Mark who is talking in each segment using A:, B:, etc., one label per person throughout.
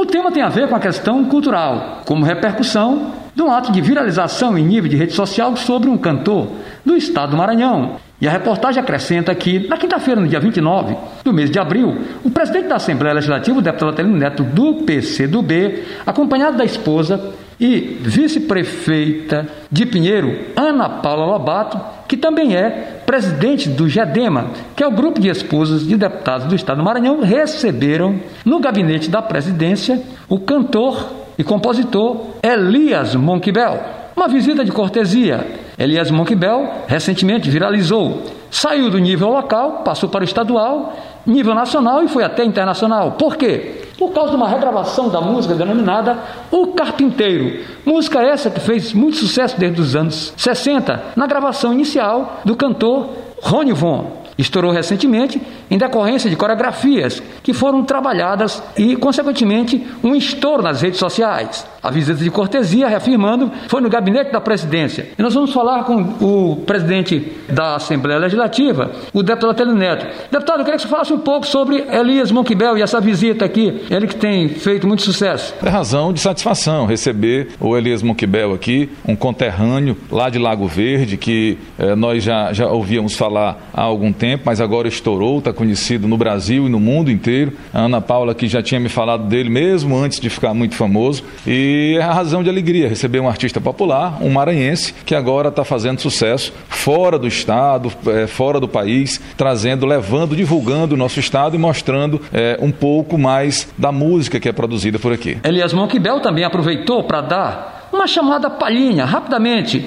A: O tema tem a ver com a questão cultural, como repercussão de um ato de viralização em nível de rede social sobre um cantor do estado do Maranhão. E a reportagem acrescenta que, na quinta-feira, no dia 29 do mês de abril, o presidente da Assembleia Legislativa, o deputado Atelino Neto, do PCdoB, acompanhado da esposa e vice-prefeita de Pinheiro, Ana Paula Lobato, que também é presidente do GEDEMA, que é o grupo de esposas de deputados do estado do Maranhão, receberam no gabinete da presidência o cantor e compositor Elias Monquibel. Uma visita de cortesia. Elias Monquibel recentemente viralizou. Saiu do nível local, passou para o estadual, nível nacional e foi até internacional. Por quê? Por causa de uma regravação da música denominada O Carpinteiro. Música essa que fez muito sucesso desde os anos 60, na gravação inicial do cantor Rony Von. Estourou recentemente em decorrência de coreografias que foram trabalhadas e, consequentemente, um estouro nas redes sociais. A visita de cortesia, reafirmando, foi no gabinete da presidência. E nós vamos falar com o presidente da Assembleia Legislativa, o deputado Atelino Neto. Deputado, eu queria que você falasse um pouco sobre Elias Monquibel e essa visita aqui, ele que tem feito muito sucesso.
B: É razão de satisfação receber o Elias Monquibel aqui, um conterrâneo lá de Lago Verde, que nós já ouvíamos falar há algum tempo, mas agora estourou, está conhecido no Brasil e no mundo inteiro. A Ana Paula, que já tinha me falado dele mesmo antes de ficar muito famoso, e é a razão de alegria receber um artista popular, um maranhense, que agora está fazendo sucesso fora do estado, fora do país, levando, divulgando o nosso estado e mostrando um pouco mais da música que é produzida por aqui.
A: Elias Monquibel também aproveitou para dar uma chamada palhinha, rapidamente,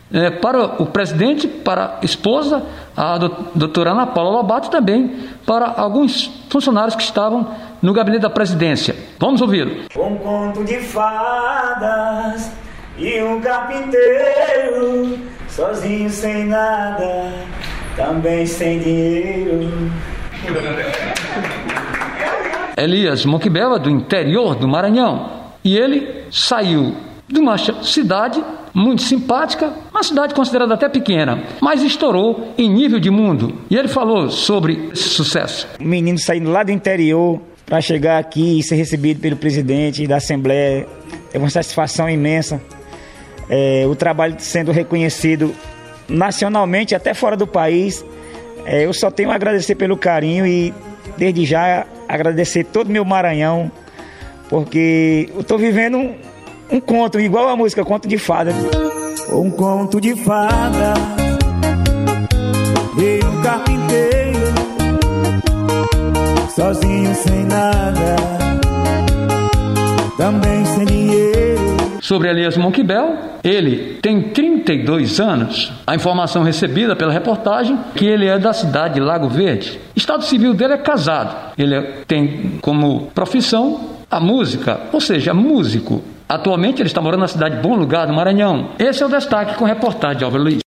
A: para o presidente, para a esposa, a doutora Ana Paula Lobato, também para alguns funcionários que estavam no gabinete da presidência. Vamos ouvi-lo.
C: Um conto de fadas e um carpinteiro, sozinho sem nada, também sem dinheiro.
A: Elias Monquibel é do interior do Maranhão e ele saiu de uma cidade muito simpática, uma cidade considerada até pequena, mas estourou em nível de mundo. E ele falou sobre esse sucesso.
C: Um menino saindo lá do interior para chegar aqui e ser recebido pelo presidente da Assembleia é uma satisfação imensa. O trabalho sendo reconhecido nacionalmente, até fora do país. Eu só tenho a agradecer pelo carinho e, desde já, agradecer todo o meu Maranhão, porque eu estou vivendo um conto, igual a música Conto de Fada. Um conto de fada, veio um carpinteiro, sozinho sem nada, também sem dinheiro.
A: Sobre Elias Monquibel, ele tem 32 anos. A informação recebida pela reportagem que ele é da cidade de Lago Verde. O estado civil dele é casado. Ele tem como profissão a música, ou seja, músico. Atualmente ele está morando na cidade de Bom Lugar, do Maranhão. Esse é o destaque com a reportagem de Álvaro Luiz.